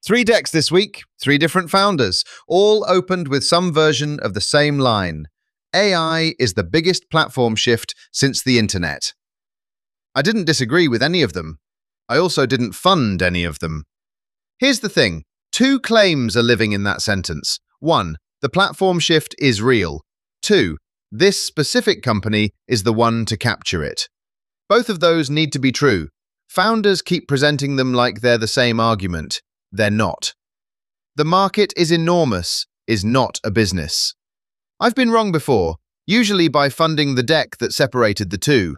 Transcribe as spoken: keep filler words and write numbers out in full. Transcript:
Three decks this week, three different founders, all opened with some version of the same line. A I is the biggest platform shift since the internet. I didn't disagree with any of them. I also didn't fund any of them. Here's the thing. Two claims are living in that sentence. One, the platform shift is real. Two, this specific company is the one to capture it. Both of those need to be true. Founders keep presenting them like they're the same argument. They're not. The market is enormous, is not a business. I've been wrong before, usually by funding the deck that separated the two.